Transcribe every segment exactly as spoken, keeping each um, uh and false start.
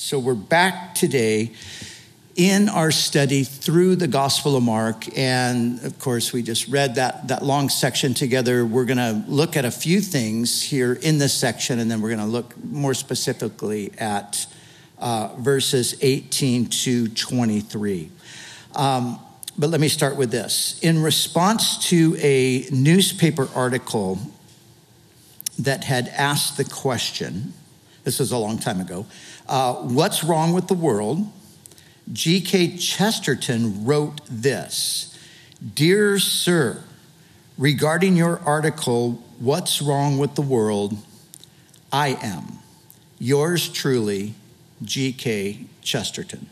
So we're back today in our study through the Gospel of Mark. And of course, we just read that, that long section together. We're going to look at a few things here in this section, and then we're going to look more specifically at uh, verses eighteen to twenty-three. Um, but let me start with this. In response to a newspaper article that had asked the question, this was a long time ago, uh, what's wrong with the world? G K Chesterton wrote this: "Dear Sir, regarding your article, What's Wrong with the World? I am yours truly, G K Chesterton."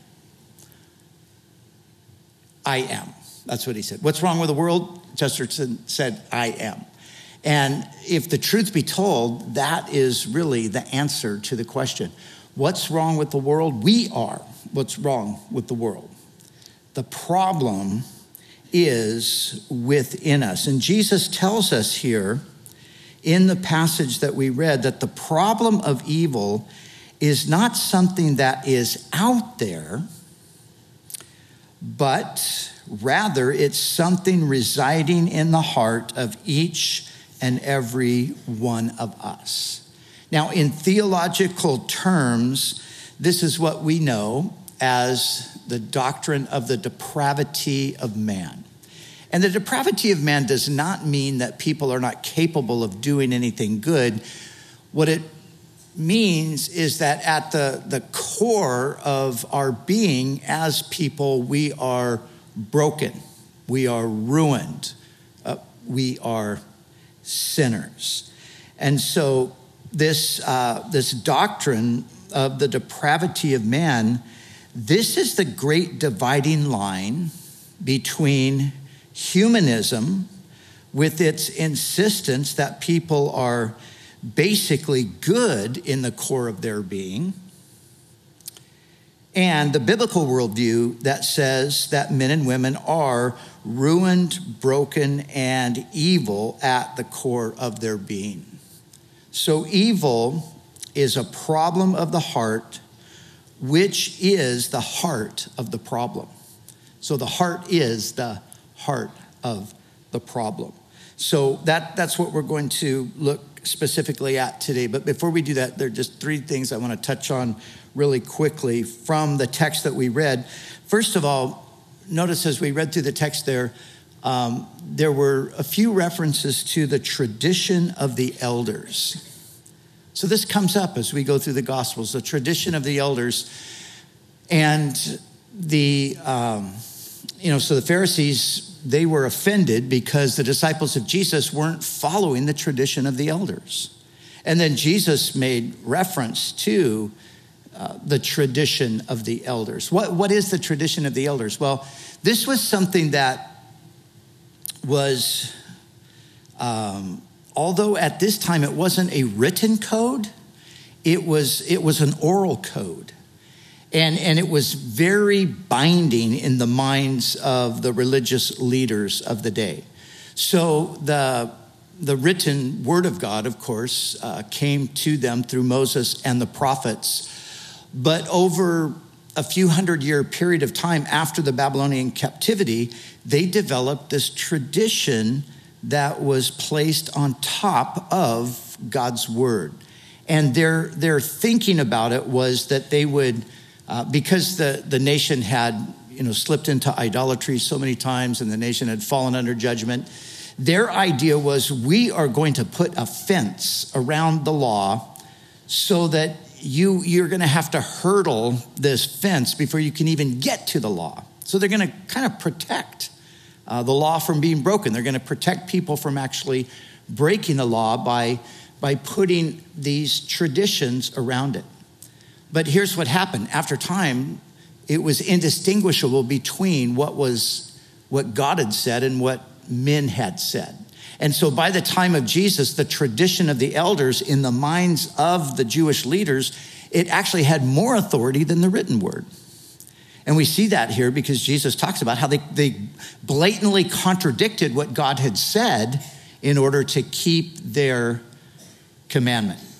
I am. That's what he said. What's wrong with the world? Chesterton said, I am. And if the truth be told, that is really the answer to the question. What's wrong with the world? We are what's wrong with the world. The problem is within us. And Jesus tells us here in the passage that we read that the problem of evil is not something that is out there, but rather it's something residing in the heart of each and every one of us. Now, in theological terms, this is what we know as the doctrine of the depravity of man. And the depravity of man does not mean that people are not capable of doing anything good. What it means is that at the, the core of our being as people, we are broken, we are ruined, uh, we are sinners. And so this uh, this doctrine of the depravity of man, this is the great dividing line between humanism, with its insistence that people are basically good in the core of their being, and the biblical worldview that says that men and women are ruined, broken, and evil at the core of their being. So evil is a problem of the heart, which is the heart of the problem. So the heart is the heart of the problem. So that, that's what we're going to look specifically at today. But before we do that, there are just three things I want to touch on really quickly from the text that we read. First of all, notice as we read through the text there, um, there were a few references to the tradition of the elders. So this comes up as we go through the Gospels, the tradition of the elders. And the, um, you know, so the Pharisees, they were offended because the disciples of Jesus weren't following the tradition of the elders. And then Jesus made reference to uh, the tradition of the elders. What, what is the tradition of the elders? Well, this was something that was, um, although at this time it wasn't a written code, it was, it was an oral code. And, and it was very binding in the minds of the religious leaders of the day. So the, the written word of God, of course, uh, came to them through Moses and the prophets. But over a few hundred year period of time after the Babylonian captivity, they developed this tradition that was placed on top of God's word. And their, their thinking about it was that they would, Uh, because the, the nation had, you know, slipped into idolatry so many times and the nation had fallen under judgment, their idea was, we are going to put a fence around the law so that you, you're going to have to hurdle this fence before you can even get to the law. So they're going to kind of protect uh, the law from being broken. They're going to protect people from actually breaking the law by, by putting these traditions around it. But here's what happened. After time, it was indistinguishable between what was what God had said and what men had said. And so by the time of Jesus, the tradition of the elders in the minds of the Jewish leaders, it actually had more authority than the written word. And we see that here because Jesus talks about how they, they blatantly contradicted what God had said in order to keep their commandment.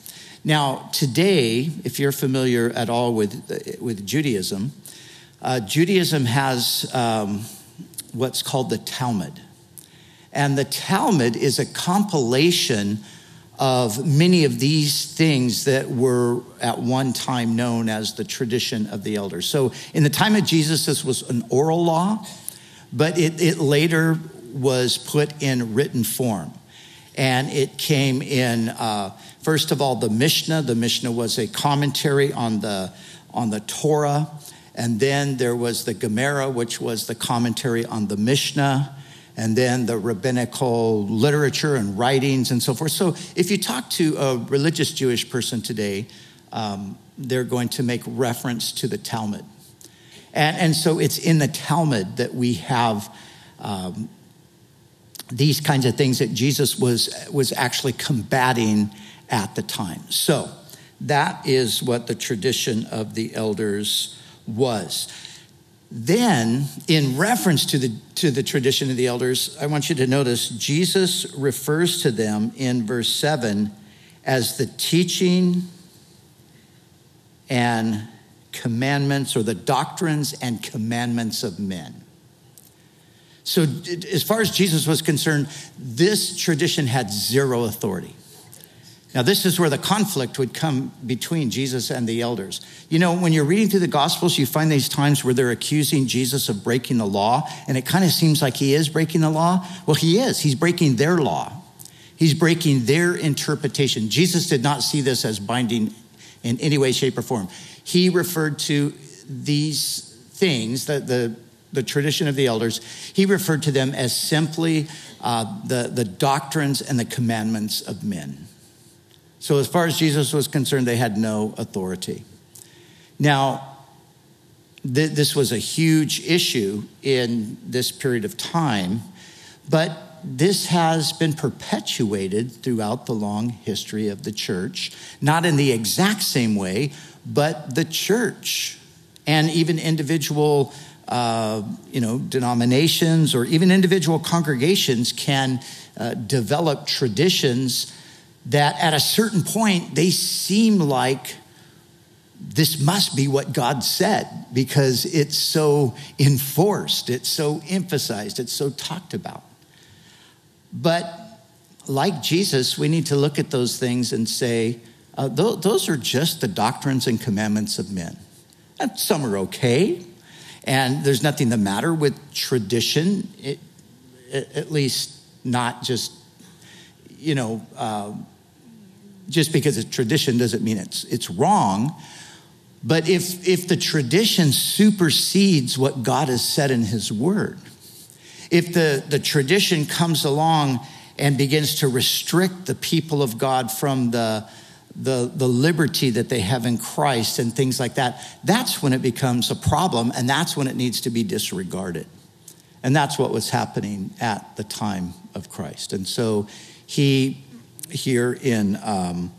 Now, today, if you're familiar at all with, with Judaism, uh, Judaism has um, what's called the Talmud. And the Talmud is a compilation of many of these things that were at one time known as the tradition of the elders. So in the time of Jesus, this was an oral law, but it, it later was put in written form. And it came in, uh, first of all, the Mishnah. The Mishnah was a commentary on the, on the Torah. And then there was the Gemara, which was the commentary on the Mishnah. And then the rabbinical literature and writings and so forth. So if you talk to a religious Jewish person today, um, they're going to make reference to the Talmud. And, and so it's in the Talmud that we have um, these kinds of things that Jesus was, was actually combating at the time. So that is what the tradition of the elders was. Then, in reference to the to the tradition of the elders, I want you to notice Jesus refers to them in verse seven as the teaching and commandments, or the doctrines and commandments of men. So as far as Jesus was concerned, this tradition had zero authority. Now, this is where the conflict would come between Jesus and the elders. You know, when you're reading through the Gospels, you find these times where they're accusing Jesus of breaking the law, and it kind of seems like he is breaking the law. Well, he is. He's breaking their law. He's breaking their interpretation. Jesus did not see this as binding in any way, shape, or form. He referred to these things, the, the, the tradition of the elders, he referred to them as simply uh, the, the doctrines and the commandments of men. So as far as Jesus was concerned, they had no authority. Now, th- this was a huge issue in this period of time, but this has been perpetuated throughout the long history of the church, not in the exact same way, but the church and even individual uh, you know, denominations or even individual congregations can uh, develop traditions that at a certain point, they seem like this must be what God said because it's so enforced, it's so emphasized, it's so talked about. But like Jesus, we need to look at those things and say, uh, th- those are just the doctrines and commandments of men. And some are okay, and there's nothing the matter with tradition, it, at least not just, you know, uh, just because it's tradition doesn't mean it's it's wrong. But if if the tradition supersedes what God has said in his word, if the, the tradition comes along and begins to restrict the people of God from the, the, the liberty that they have in Christ and things like that, that's when it becomes a problem, and that's when it needs to be disregarded. And that's what was happening at the time of Christ. And so he, here in um,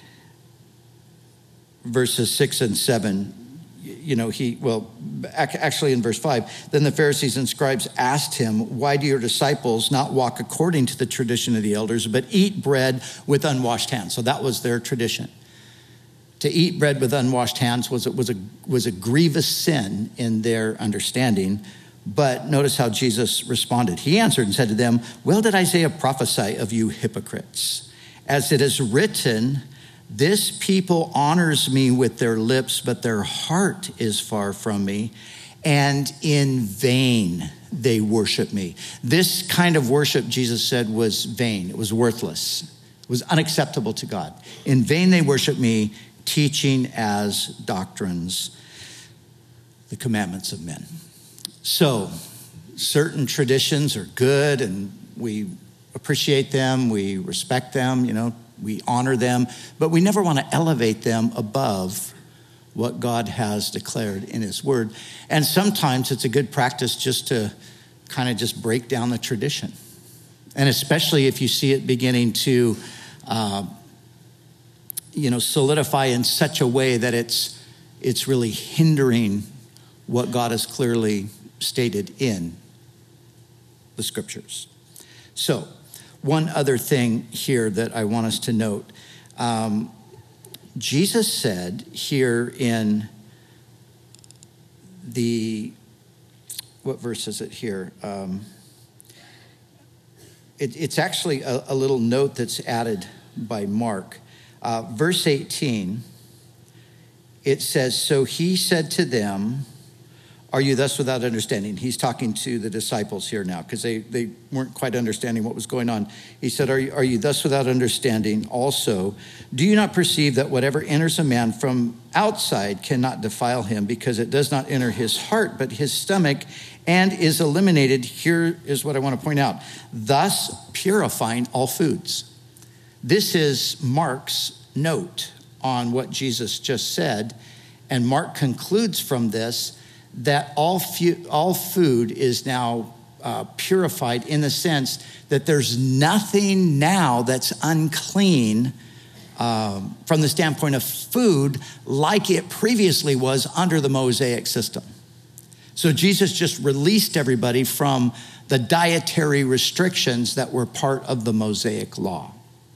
verses six and seven, you know, he, well, actually in verse five, then the Pharisees and scribes asked him, why do your disciples not walk according to the tradition of the elders, but eat bread with unwashed hands? So that was their tradition. To eat bread with unwashed hands was, was, a, was a grievous sin in their understanding. But notice how Jesus responded. He answered and said to them, well did Isaiah prophesy of you hypocrites, as it is written, this people honors me with their lips, but their heart is far from me, and in vain they worship me. This kind of worship, Jesus said, was vain. It was worthless. It was unacceptable to God. In vain they worship me, teaching as doctrines the commandments of men. So, certain traditions are good, and we appreciate them, we respect them, you know, we honor them, but we never want to elevate them above what God has declared in his word. And sometimes it's a good practice just to kind of just break down the tradition. And especially if you see it beginning to, uh, you know, solidify in such a way that it's it's really hindering what God has clearly stated in the scriptures. So, one other thing here that I want us to note. Um, Jesus said here in the, what verse is it here? Um, it, it's actually a, a little note that's added by Mark. Uh, verse eighteen, it says, so he said to them, are you thus without understanding? He's talking to the disciples here now because they, they weren't quite understanding what was going on. He said, are you, are you thus without understanding? Also, do you not perceive that whatever enters a man from outside cannot defile him, because it does not enter his heart but his stomach and is eliminated? Here is what I want to point out. Thus purifying all foods. This is Mark's note on what Jesus just said. And Mark concludes from this that all, fu- all food is now uh, purified in the sense that there's nothing now that's unclean um, from the standpoint of food like it previously was under the Mosaic system. So Jesus just released everybody from the dietary restrictions that were part of the Mosaic law.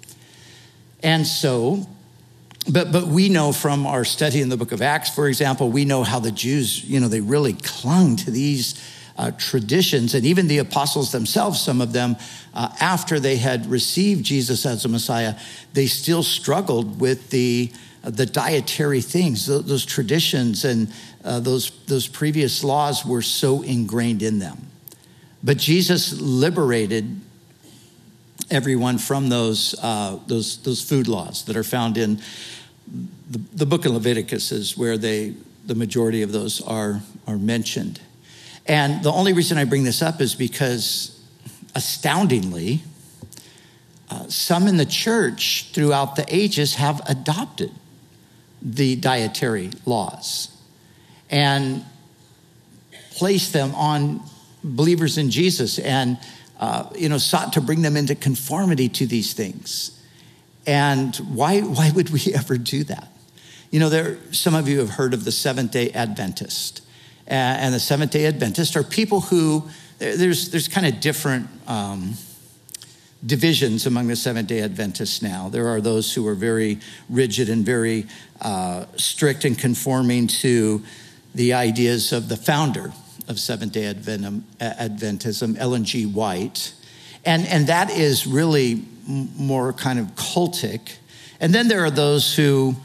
And so But but we know from our study in the book of Acts, for example, we know how the Jews, you know, they really clung to these uh, traditions. And even the apostles themselves, some of them, uh, after they had received Jesus as a Messiah, they still struggled with the uh, the dietary things. Those, those traditions and uh, those, those previous laws were so ingrained in them. But Jesus liberated everyone from those uh, those those food laws that are found in the, the book of Leviticus, is where they the majority of those are are mentioned. And the only reason I bring this up is because, astoundingly, uh, some in the church throughout the ages have adopted the dietary laws and placed them on believers in Jesus, and Uh, you know, sought to bring them into conformity to these things. And why why would we ever do that? You know, there some of you have heard of the Seventh-day Adventist. Uh, and the Seventh-day Adventists are people who, there's there's kind of different um, divisions among the Seventh-day Adventists now. There are those who are very rigid and very uh, strict and conforming to the ideas of the founder of Seventh-day Adventism, Ellen G. White. And, and that is really more kind of cultic. And then there are those who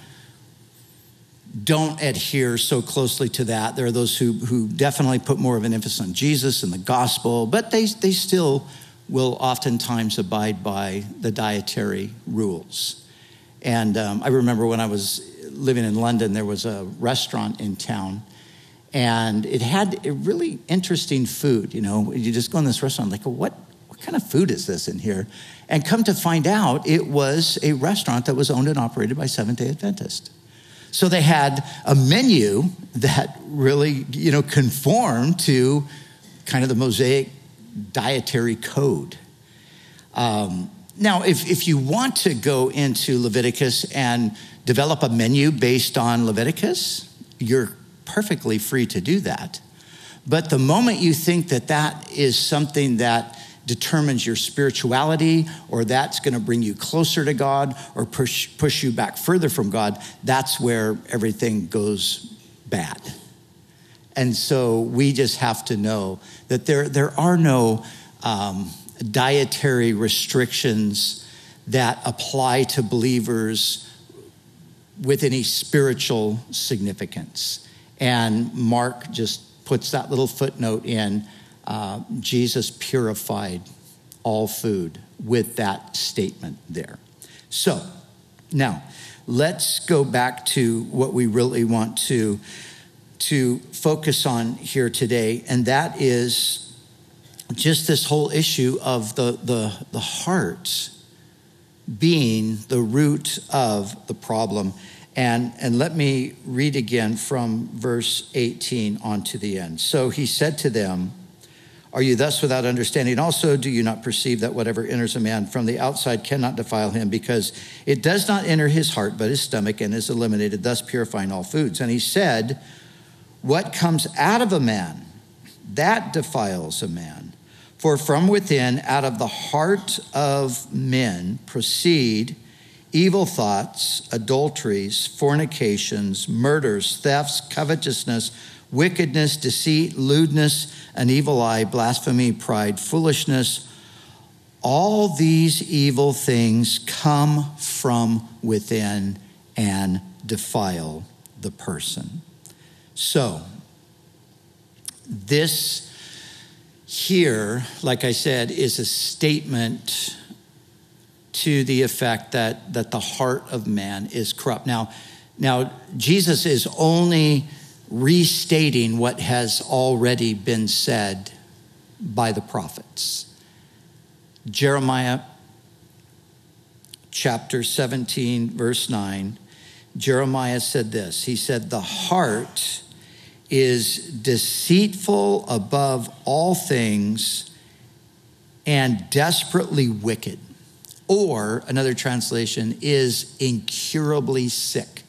don't adhere so closely to that. There are those who, who definitely put more of an emphasis on Jesus and the gospel, but they, they still will oftentimes abide by the dietary rules. And um, I remember when I was living in London, there was a restaurant in town, and it had a really interesting food. You know, you just go in this restaurant, like, what, what kind of food is this in here? And come to find out, it was a restaurant that was owned and operated by Seventh-day Adventists. So they had a menu that really, you know, conformed to kind of the Mosaic dietary code. Um, now, if, if you want to go into Leviticus and develop a menu based on Leviticus, you're perfectly free to do that. But the moment you think that that is something that determines your spirituality, or that's going to bring you closer to God, or push push you back further from God, that's where everything goes bad. And so we just have to know that there, there are no um, dietary restrictions that apply to believers with any spiritual significance. And Mark just puts that little footnote in, uh, Jesus purified all food, with that statement there. So now let's go back to what we really want to, to focus on here today. And that is just this whole issue of the, the, the heart being the root of the problem. And, and let me read again from verse eighteen on to the end. So he said to them, are you thus without understanding? Also, do you not perceive that whatever enters a man from the outside cannot defile him, because it does not enter his heart but his stomach, and is eliminated, thus purifying all foods? And he said, what comes out of a man, that defiles a man. For from within, out of the heart of men, proceed evil thoughts, adulteries, fornications, murders, thefts, covetousness, wickedness, deceit, lewdness, an evil eye, blasphemy, pride, foolishness. All these evil things come from within and defile the person. So, this here, like I said, is a statement to the effect that, that the heart of man is corrupt. Now, now, Jesus is only restating what has already been said by the prophets. Jeremiah chapter seventeen, verse nine, Jeremiah said this. He said, the heart is deceitful above all things and desperately wicked. Or, another translation, is incurably sick.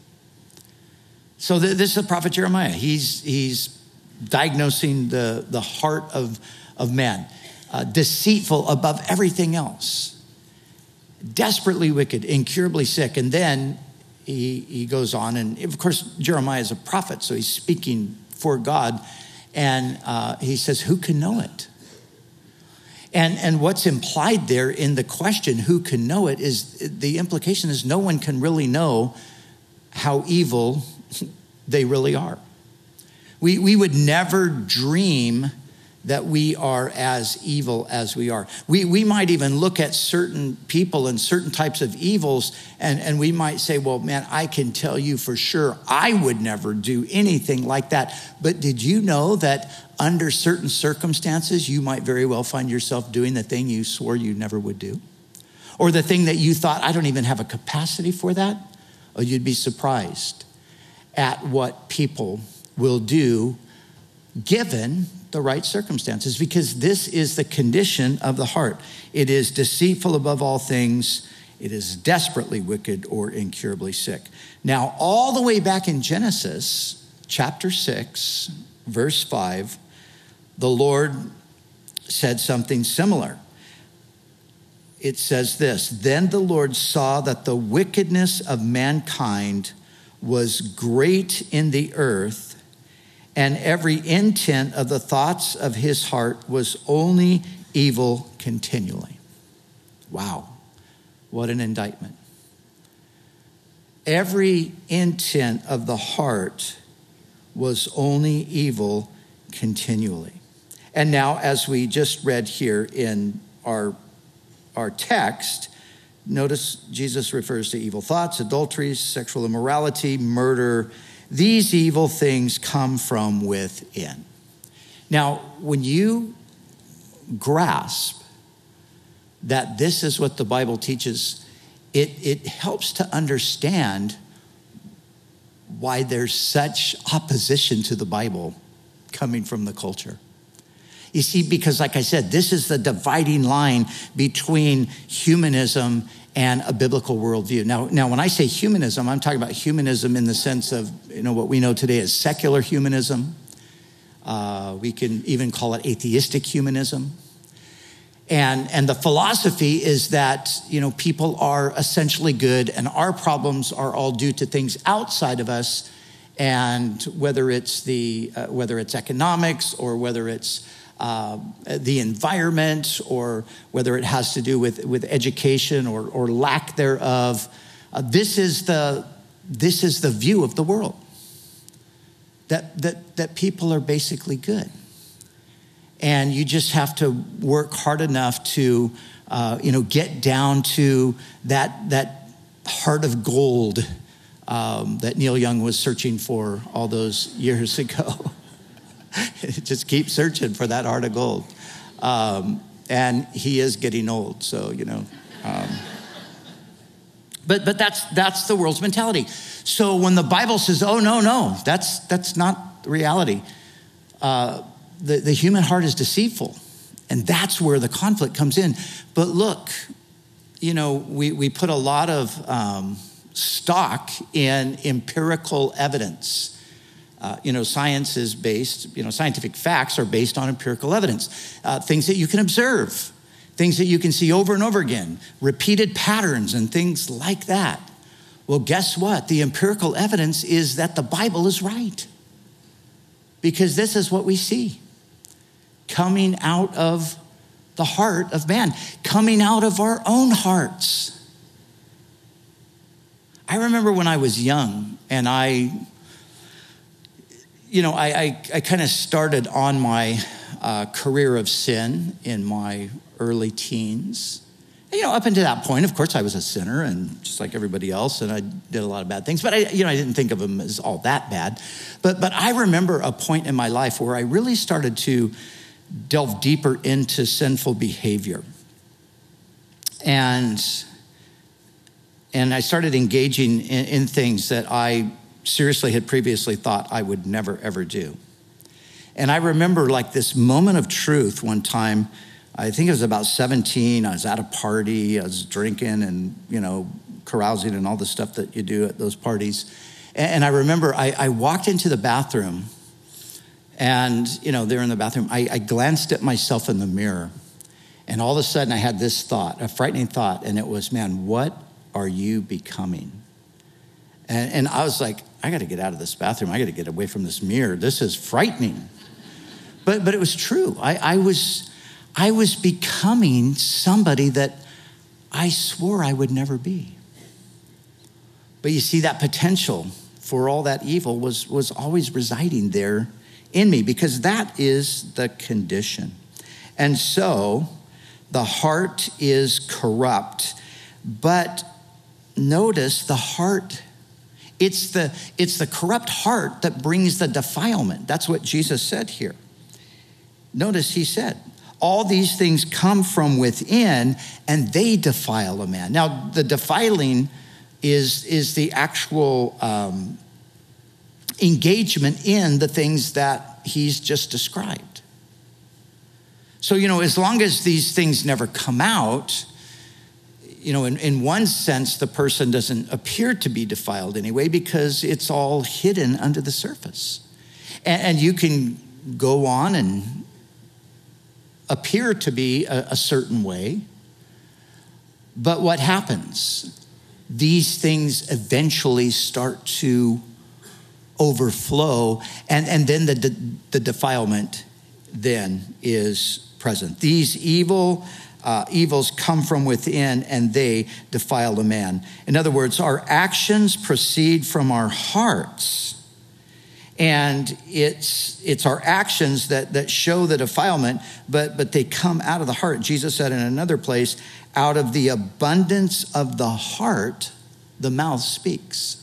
So th- this is the prophet Jeremiah. He's, he's diagnosing the, the heart of, of man. Uh, deceitful above everything else. Desperately wicked, incurably sick. And then he, he goes on, and of course, Jeremiah is a prophet, so he's speaking for God. And uh, he says, who can know it? And and what's implied there in the question, who can know it, is the implication is no one can really know how evil they really are. We, we would never dream that we are as evil as we are. We, we might even look at certain people and certain types of evils, and, and we might say, well, man, I can tell you for sure I would never do anything like that. But did you know that under certain circumstances, you might very well find yourself doing the thing you swore you never would do? Or the thing that you thought, I don't even have a capacity for that? Oh, you'd be surprised at what people will do given the right circumstances, because this is the condition of the heart. It is deceitful above all things. It is desperately wicked or incurably sick. Now, all the way back in Genesis chapter six, verse five, the Lord said something similar. It says this, then the Lord saw that the wickedness of mankind was great in the earth, and every intent of the thoughts of his heart was only evil continually. Wow, what an indictment. Every intent of the heart was only evil continually. And now, as we just read here in our, our text, notice Jesus refers to evil thoughts, adulteries, sexual immorality, murder. These evil things come from within. Now, when you grasp that this is what the Bible teaches, it, it helps to understand why there's such opposition to the Bible coming from the culture. You see, because like I said, this is the dividing line between humanism and a biblical worldview. Now, now, when I say humanism, I'm talking about humanism in the sense of, you know, what we know today as secular humanism. Uh, we can even call it atheistic humanism. And, and the philosophy is that, you know, people are essentially good and our problems are all due to things outside of us. And whether it's the, uh, whether it's economics or whether it's Uh, the environment, or whether it has to do with, with education or, or lack thereof. Uh, this is the this is the view of the world. That that that people are basically good, and you just have to work hard enough to uh, you know get down to that that heart of gold um, that Neil Young was searching for all those years ago. Just keep searching for that heart of gold. Um, and he is getting old, so, you know. Um, but but that's that's the world's mentality. So when the Bible says, oh, no, no, that's that's not reality. Uh, the, the human heart is deceitful. And that's where the conflict comes in. But look, you know, we, we put a lot of um, stock in empirical evidence. Uh, you know, science is based, you know, scientific facts are based on empirical evidence, uh, things that you can observe, things that you can see over and over again, repeated patterns and things like that. Well, guess what? The empirical evidence is that the Bible is right. Because this is what we see coming out of the heart of man, coming out of our own hearts. I remember when I was young and I, you know, I, I, I kind of started on my uh, career of sin in my early teens. And, you know, up until that point, of course, I was a sinner and just like everybody else, and I did a lot of bad things, but I, you know, I didn't think of them as all that bad. But, but I remember a point in my life where I really started to delve deeper into sinful behavior. And And I started engaging in, in things that I seriously had previously thought I would never, ever do. And I remember like this moment of truth one time. I think it was about seventeen. I was at a party. I was drinking and, you know, carousing and all the stuff that you do at those parties. And, and I remember I, I walked into the bathroom and, you know, there in the bathroom, I, I glanced at myself in the mirror. And all of a sudden I had this thought, a frightening thought. And it was, man, what are you becoming? And, and I was like, I got to get out of this bathroom. I got to get away from this mirror. This is frightening. But but it was true. I, I was I was becoming somebody that I swore I would never be. But you see, that potential for all that evil was was always residing there in me, because that is the condition. And so the heart is corrupt, but notice the heart, it's the, it's the corrupt heart that brings the defilement. That's what Jesus said here. Notice he said, all these things come from within and they defile a man. Now, the defiling is, is the actual um, engagement in the things that he's just described. So, you know, as long as these things never come out, you know, in, in one sense, the person doesn't appear to be defiled anyway, because it's all hidden under the surface. And, and you can go on and appear to be a, a certain way. But what happens? These things eventually start to overflow, and, and then the, the, the defilement then is present. These evil Uh, evils come from within and they defile a man. In other words, our actions proceed from our hearts. And it's it's our actions that, that show the defilement, but, but they come out of the heart. Jesus said in another place, out of the abundance of the heart, the mouth speaks.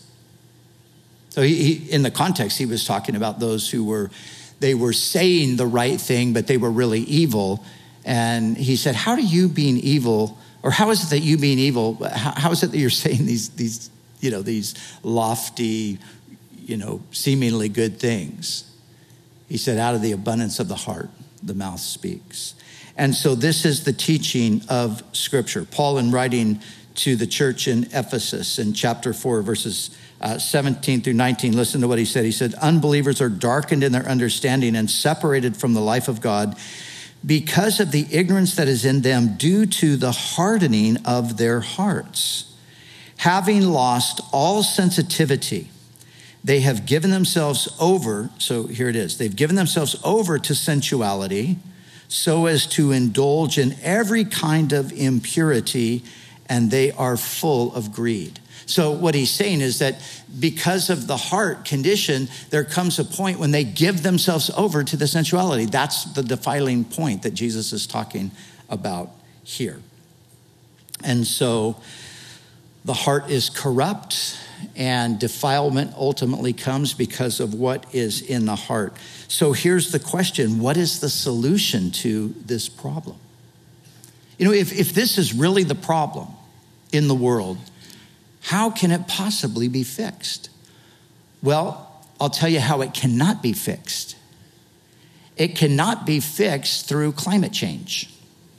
So he, he, in the context, he was talking about those who were, they were saying the right thing, but they were really evil. And he said, how do you being evil, or how is it that you being evil, how, how is it that you're saying these, these, you know, these lofty, you know, seemingly good things? He said, out of the abundance of the heart, the mouth speaks. And so this is the teaching of Scripture. Paul, in writing to the church in Ephesus in chapter four, verses uh, seventeen through nineteen, listen to what he said. He said, unbelievers are darkened in their understanding and separated from the life of God because of the ignorance that is in them due to the hardening of their hearts. Having lost all sensitivity, they have given themselves over, so here it is, they've given themselves over to sensuality so as to indulge in every kind of impurity, and they are full of greed. So what he's saying is that because of the heart condition, there comes a point when they give themselves over to the sensuality. That's the defiling point that Jesus is talking about here. And so the heart is corrupt, and defilement ultimately comes because of what is in the heart. So here's the question: what is the solution to this problem? You know, if, if this is really the problem in the world, how can it possibly be fixed? Well, I'll tell you how it cannot be fixed. It cannot be fixed through climate change.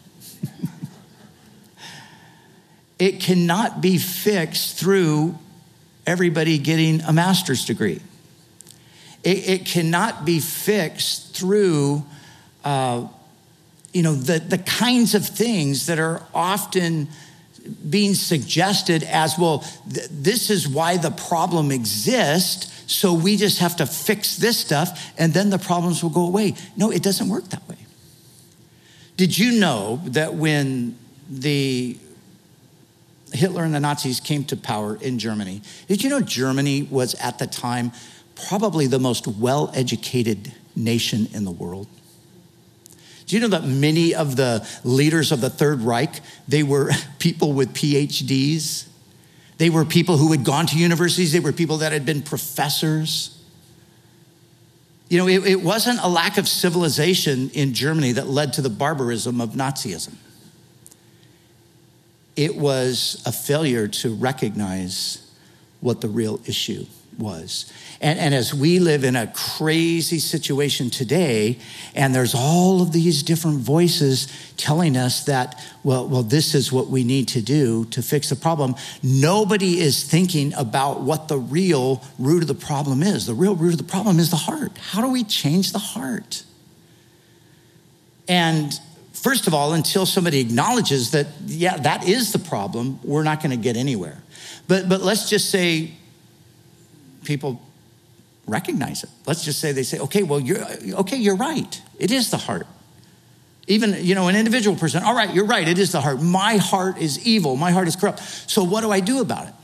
It cannot be fixed through everybody getting a master's degree. It, it cannot be fixed through, uh, you know, the, the kinds of things that are often being suggested as, well, th- this is why the problem exists, so we just have to fix this stuff and then the problems will go away. No, it doesn't work that way. Did you know that when the Hitler and the Nazis came to power in Germany, did you know Germany was at the time probably the most well-educated nation in the world? Do you know that many of the leaders of the Third Reich, they were people with P H Ds? They were people who had gone to universities. They were people that had been professors. You know, it, it wasn't a lack of civilization in Germany that led to the barbarism of Nazism. It was a failure to recognize what the real issue was. And, and as we live in a crazy situation today, and there's all of these different voices telling us that, well, well, this is what we need to do to fix the problem. Nobody is thinking about what the real root of the problem is. The real root of the problem is the heart. How do we change the heart? And first of all, until somebody acknowledges that, yeah, that is the problem, we're not going to get anywhere. But but let's just say people recognize it. Let's just say they say, okay, well, you're okay, you're right. It is the heart. Even, you know, an individual person, all right, you're right, it is the heart. My heart is evil. My heart is corrupt. So what do I do about it?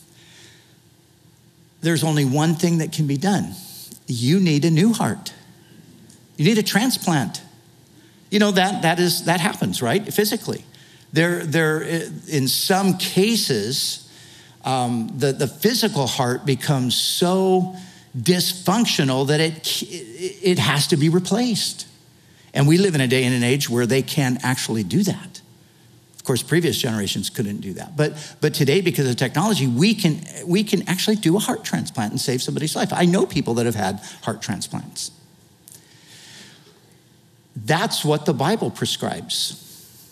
There's only one thing that can be done. You need a new heart. You need a transplant. You know, that that is that happens, right? Physically. There, there in some cases, um, the, the physical heart becomes so dysfunctional that it it has to be replaced. And we live in a day and an age where they can actually do that. Of course, previous generations couldn't do that. But but today, because of technology, we can we can actually do a heart transplant and save somebody's life. I know people that have had heart transplants. That's what the Bible prescribes.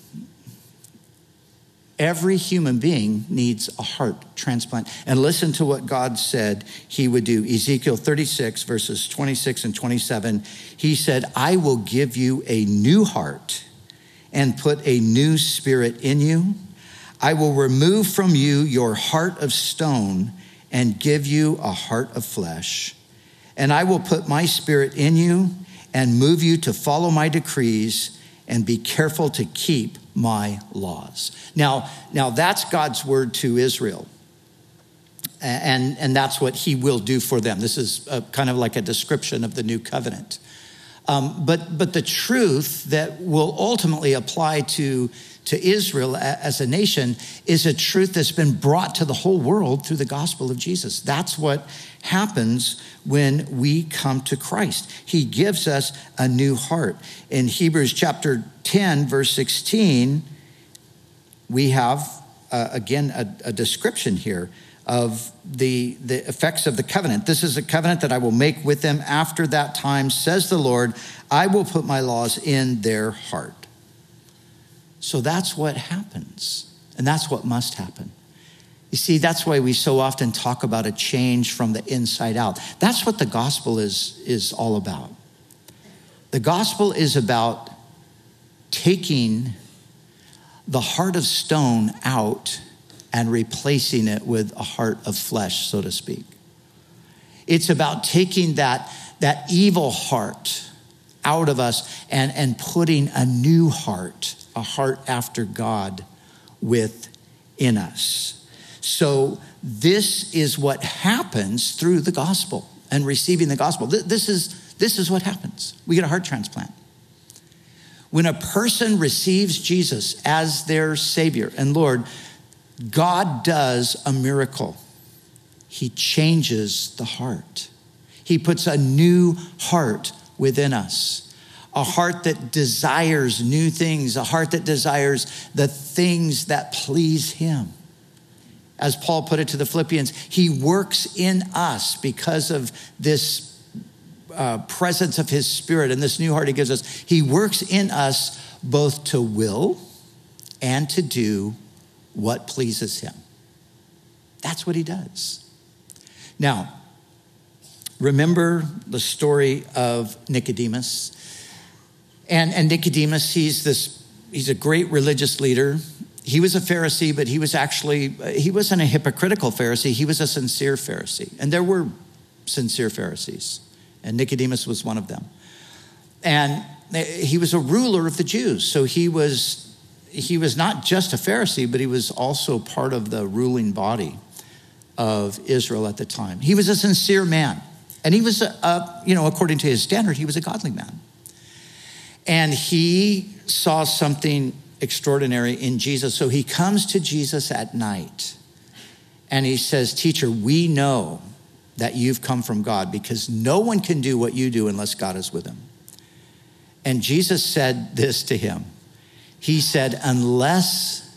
Every human being needs a heart transplant. And listen to what God said he would do. Ezekiel thirty-six, verses twenty-six and twenty-seven. He said, I will give you a new heart and put a new spirit in you. I will remove from you your heart of stone and give you a heart of flesh. And I will put my spirit in you and move you to follow my decrees and be careful to keep my laws. Now, now that's God's word to Israel. And, and that's what he will do for them. This is a, kind of like a description of the new covenant. Um, but, but the truth that will ultimately apply to, to Israel as a nation is a truth that's been brought to the whole world through the gospel of Jesus. That's what happens when we come to Christ. He gives us a new heart. In Hebrews chapter ten, verse sixteen, we have, uh, again, a, a description here of the, the effects of the covenant. This is a covenant that I will make with them after that time, says the Lord. I will put my laws in their heart. So that's what happens, and that's what must happen. You see, that's why we so often talk about a change from the inside out. That's what the gospel is, is all about. The gospel is about taking the heart of stone out and replacing it with a heart of flesh, so to speak. It's about taking that, that evil heart out of us and, and putting a new heart, a heart after God, within us. So this is what happens through the gospel and receiving the gospel. This is, this is what happens. We get a heart transplant. When a person receives Jesus as their Savior and Lord, God does a miracle. He changes the heart. He puts a new heart within us, a heart that desires new things, a heart that desires the things that please him. As Paul put it to the Philippians, he works in us because of this uh, presence of his Spirit and this new heart he gives us. He works in us both to will and to do what pleases him. That's what he does. Now, remember the story of Nicodemus? And, and Nicodemus, he's this, he's a great religious leader. He was a Pharisee, but he was actually, he wasn't a hypocritical Pharisee. He was a sincere Pharisee. And there were sincere Pharisees. And Nicodemus was one of them. And he was a ruler of the Jews. So he was, he was not just a Pharisee, but he was also part of the ruling body of Israel at the time. He was a sincere man. And he was, a, a, you know, according to his standard, he was a godly man. And he saw something extraordinary in Jesus. So he comes to Jesus at night and he says, "Teacher, we know that you've come from God because no one can do what you do unless God is with him." And Jesus said this to him. He said, unless,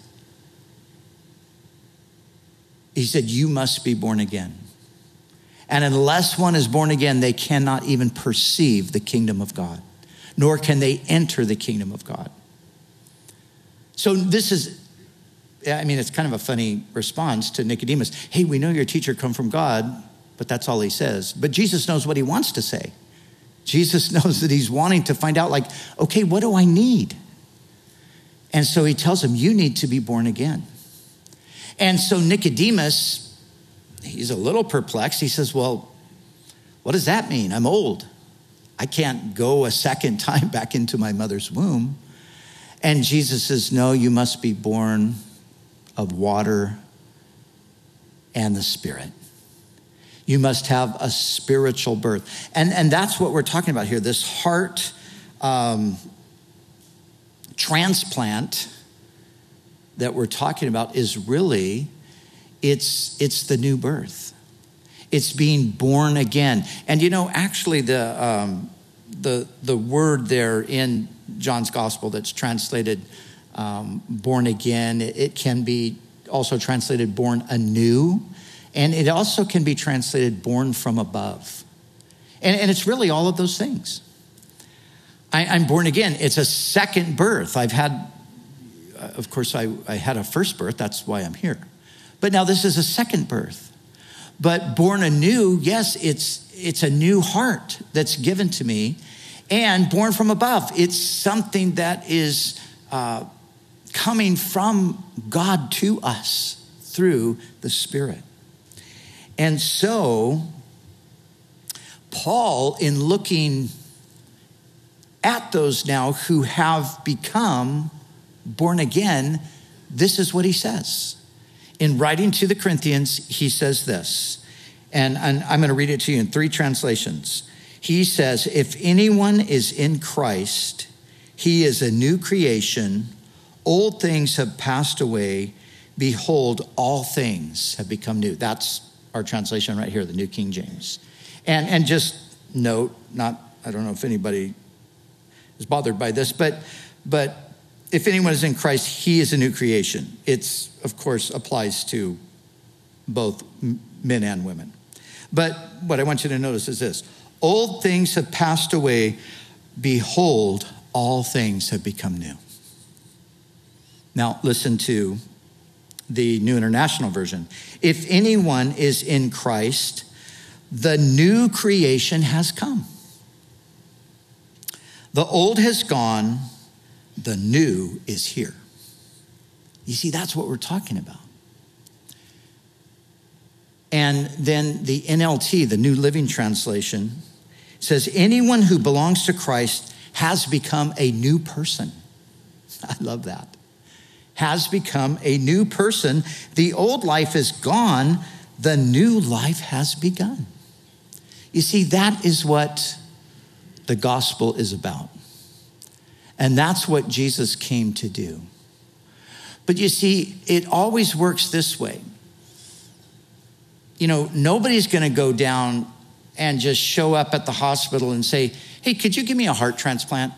he said, you must be born again. And unless one is born again, they cannot even perceive the kingdom of God, nor can they enter the kingdom of God. So this is, I mean, it's kind of a funny response to Nicodemus. Hey, we know your teacher come from God, but that's all he says. But Jesus knows what he wants to say. Jesus knows that he's wanting to find out, like, okay, what do I need? And so he tells him, you need to be born again. And so Nicodemus, he's a little perplexed. He says, well, what does that mean? I'm old. I can't go a second time back into my mother's womb. And Jesus says, no, you must be born of water and the Spirit. You must have a spiritual birth. And, and that's what we're talking about here. This heart um, transplant that we're talking about is really, it's, it's the new birth. It's being born again. And you know, actually the, um, the, the word there in John's gospel that's translated um, born again, it, it can be also translated born anew. And it also can be translated born from above. And, and it's really all of those things. I, I'm born again. It's a second birth. I've had, of course, I, I had a first birth. That's why I'm here. But now this is a second birth. But born anew, yes, it's, it's a new heart that's given to me. And born from above, it's something that is uh, coming from God to us through the Spirit. And so, Paul, in looking at those now who have become born again, this is what he says. In writing to the Corinthians, he says this, and, and I'm going to read it to you in three translations. He says, if anyone is in Christ, he is a new creation. Old things have passed away. Behold, all things have become new. That's our translation right here, the New King James. And and just note, not, I don't know if anybody is bothered by this, but but if anyone is in Christ, he is a new creation. It's, of course, applies to both men and women. But what I want you to notice is this. Old things have passed away. Behold, all things have become new. Now, listen to the New International Version. If anyone is in Christ, the new creation has come. The old has gone, the new is here. You see, that's what we're talking about. And then the N L T, the New Living Translation, says, anyone who belongs to Christ has become a new person. I love that. Has become a new person. The old life is gone. The new life has begun. You see, that is what the gospel is about. And that's what Jesus came to do. But you see, it always works this way. You know, nobody's going to go down and just show up at the hospital and say, hey, could you give me a heart transplant?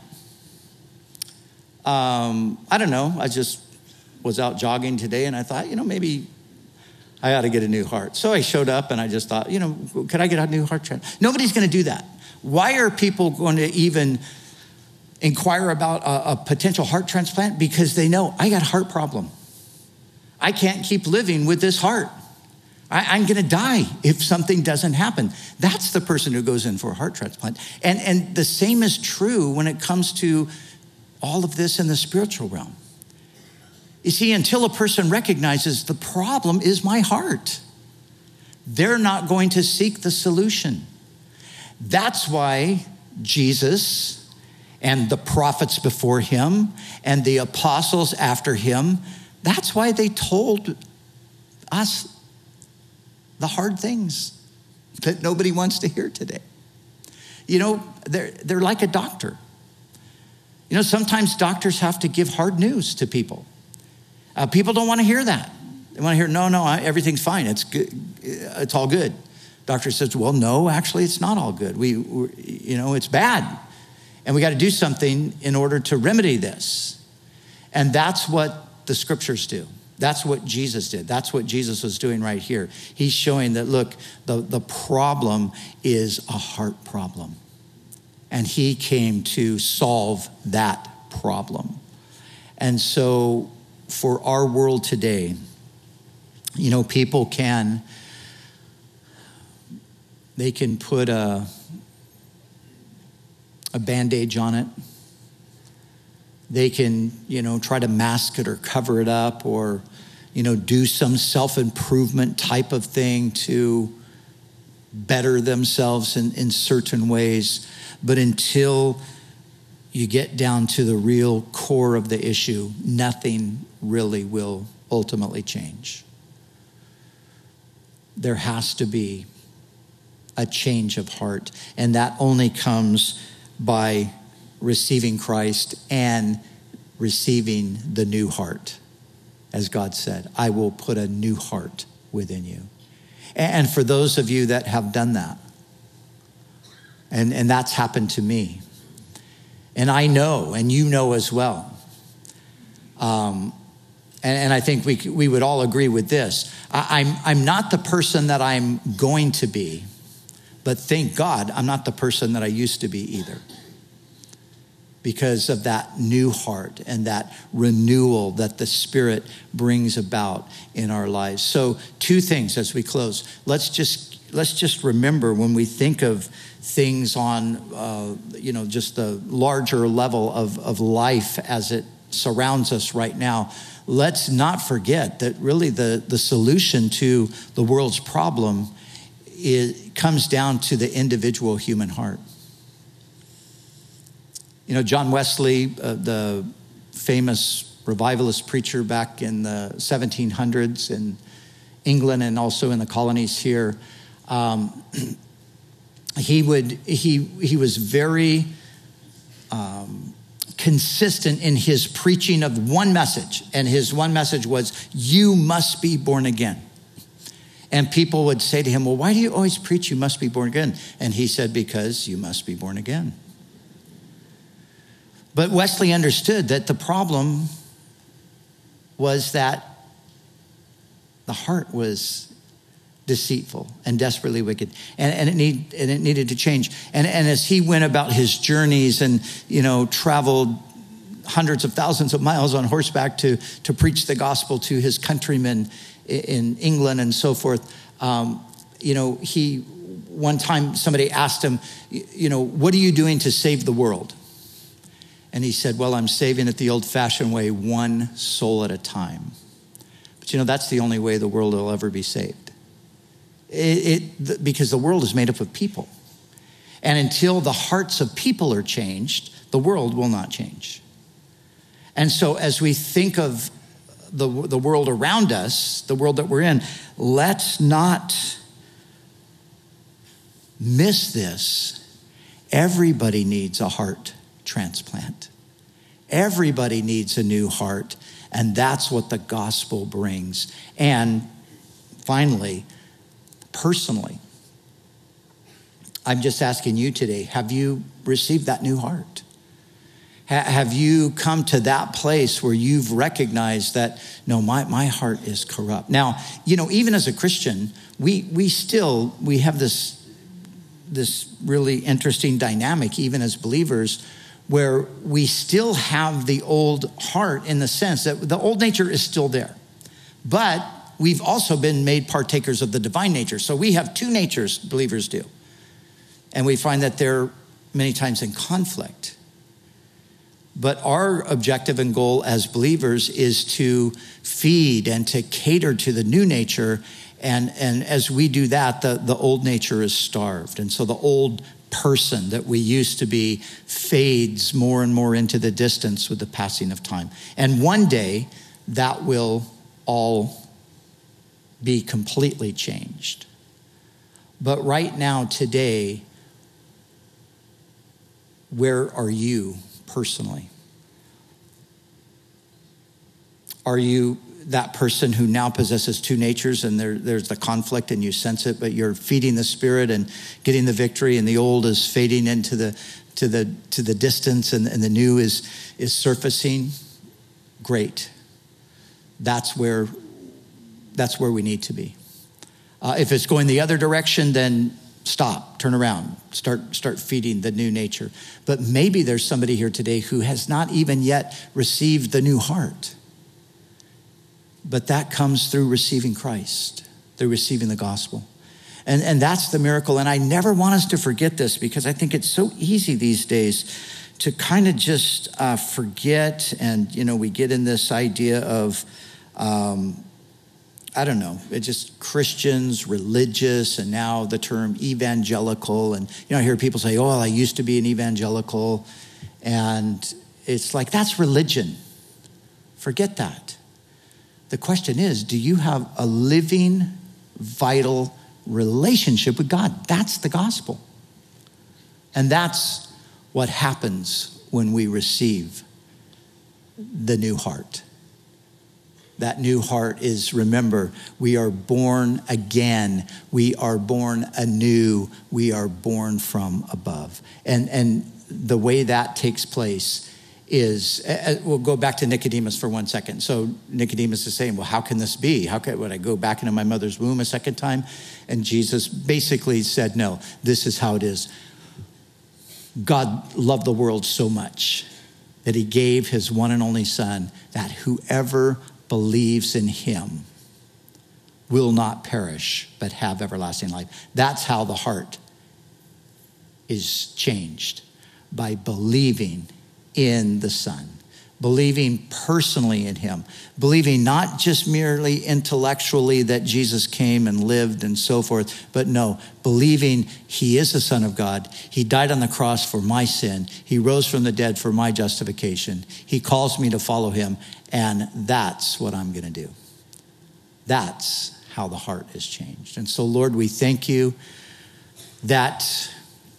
Um, I don't know. I just was out jogging today and I thought, you know, maybe I ought to get a new heart. So I showed up and I just thought, you know, could I get a new heart transplant? Nobody's going to do that. Why are people going to even inquire about a, a potential heart transplant? Because they know I got a heart problem. I can't keep living with this heart. I, I'm going to die if something doesn't happen. That's the person who goes in for a heart transplant. And, and the same is true when it comes to all of this in the spiritual realm. You see, until a person recognizes the problem is my heart, they're not going to seek the solution. That's why Jesus and the prophets before him and the apostles after him, that's why they told us the hard things that nobody wants to hear today. You know, they're, they're like a doctor. You know, sometimes doctors have to give hard news to people. Uh, people don't want to hear that. They want to hear, no, no, everything's fine. It's good. It's all good. Doctor says, well, no, actually, it's not all good. We, you know, it's bad. And we got to do something in order to remedy this. And that's what the scriptures do. That's what Jesus did. That's what Jesus was doing right here. He's showing that, look, the, the problem is a heart problem. And he came to solve that problem. And so for our world today, you know, people can, they can put a, a bandage on it. They can, you know, try to mask it or cover it up or, you know, do some self-improvement type of thing to better themselves in, in certain ways. But until you get down to the real core of the issue, nothing really will ultimately change. There has to be a change of heart, and that only comes by receiving Christ and receiving the new heart. As God said, I will put a new heart within you. And for those of you that have done that, and, and that's happened to me, and I know, and you know as well, um, and, and I think we we would all agree with this. I, I'm I'm not the person that I'm going to be, but thank God I'm not the person that I used to be either, because of that new heart and that renewal that the Spirit brings about in our lives. So two things as we close. Let's just let's just remember when we think of things on, uh, you know, just the larger level of, of life as it surrounds us right now, let's not forget that really the, the solution to the world's problem is, comes down to the individual human heart. You know, John Wesley, uh, the famous revivalist preacher back in the seventeen hundreds in England and also in the colonies here, um, he would he he was very um, consistent in his preaching of one message, and his one message was, "You must be born again." And people would say to him, "Well, why do you always preach you must be born again?" And he said, "Because you must be born again." But Wesley understood that the problem was that the heart was deceitful and desperately wicked, and, and it need and it needed to change. And and as he went about his journeys and, you know, traveled hundreds of thousands of miles on horseback to to preach the gospel to his countrymen in England and so forth, um, you know, he one time somebody asked him, you know, what are you doing to save the world? And he said, well, I'm saving it the old-fashioned way, one soul at a time. But you know, that's the only way the world will ever be saved. It, it, because the world is made up of people. And until the hearts of people are changed, the world will not change. And so as we think of the, the world around us, the world that we're in, let's not miss this. Everybody needs a heart transplant. Everybody needs a new heart, and that's what the gospel brings. And finally, personally, I'm just asking you today, have you received that new heart? Ha- have you come to that place where you've recognized that, no, my, my heart is corrupt? Now, you know, even as a Christian, we we still, we have this, this really interesting dynamic, even as believers, where we still have the old heart in the sense that the old nature is still there. But we've also been made partakers of the divine nature. So we have two natures, believers do. And we find that they're many times in conflict. But our objective and goal as believers is to feed and to cater to the new nature. And, and as we do that, the, the old nature is starved. And so the old person that we used to be fades more and more into the distance with the passing of time. And one day that will all be completely changed. But right now, today, where are you personally? Are you that person who now possesses two natures and there, there's the conflict and you sense it, but you're feeding the spirit and getting the victory, and the old is fading into the to the to the distance, and, and the new is is surfacing? Great. That's where that's where we need to be. Uh, if it's going the other direction, then stop, turn around, start start feeding the new nature. But maybe there's somebody here today who has not even yet received the new heart. But that comes through receiving Christ, through receiving the gospel. And, and that's the miracle. And I never want us to forget this, because I think it's so easy these days to kind of just uh, forget. And, you know, we get in this idea of, um, I don't know, it's just Christians, religious, and now the term evangelical. And, you know, I hear people say, oh, I used to be an evangelical. And it's like, that's religion. Forget that. The question is, do you have a living, vital relationship with God? That's the gospel. And that's what happens when we receive the new heart. That new heart is, remember, we are born again. We are born anew. We are born from above. And, and the way that takes place is, uh, we'll go back to Nicodemus for one second. So Nicodemus is saying, well, how can this be? How can, would I go back into my mother's womb a second time? And Jesus basically said, no, this is how it is. God loved the world so much that he gave his one and only son, that whoever believes in him will not perish, but have everlasting life. That's how the heart is changed, by believing in the Son, believing personally in him, believing not just merely intellectually that Jesus came and lived and so forth, but no, believing he is the Son of God. He died on the cross for my sin. He rose from the dead for my justification. He calls me to follow him, and that's what I'm going to do. That's how the heart is changed. And so, Lord, we thank you that,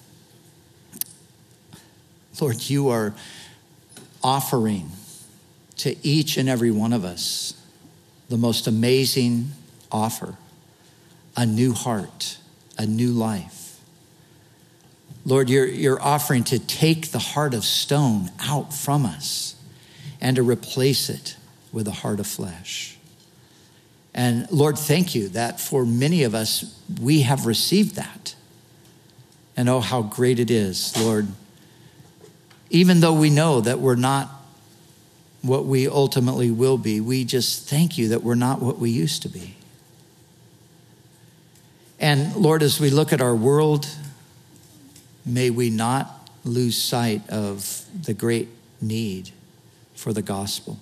Lord, you are offering to each and every one of us the most amazing offer, a new heart, a new life. Lord, you're, you're offering to take the heart of stone out from us and to replace it with a heart of flesh. And Lord, thank you that for many of us, we have received that. And oh, how great it is, Lord. Even though we know that we're not what we ultimately will be, we just thank you that we're not what we used to be. And Lord, as we look at our world, may we not lose sight of the great need for the gospel.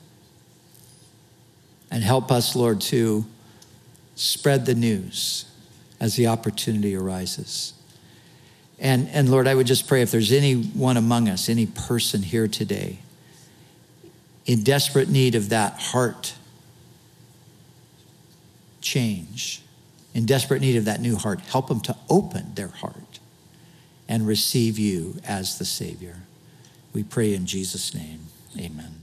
And help us, Lord, to spread the news as the opportunity arises. And, and Lord, I would just pray if there's anyone among us, any person here today in desperate need of that heart change, in desperate need of that new heart, help them to open their heart and receive you as the Savior. We pray in Jesus' name, amen.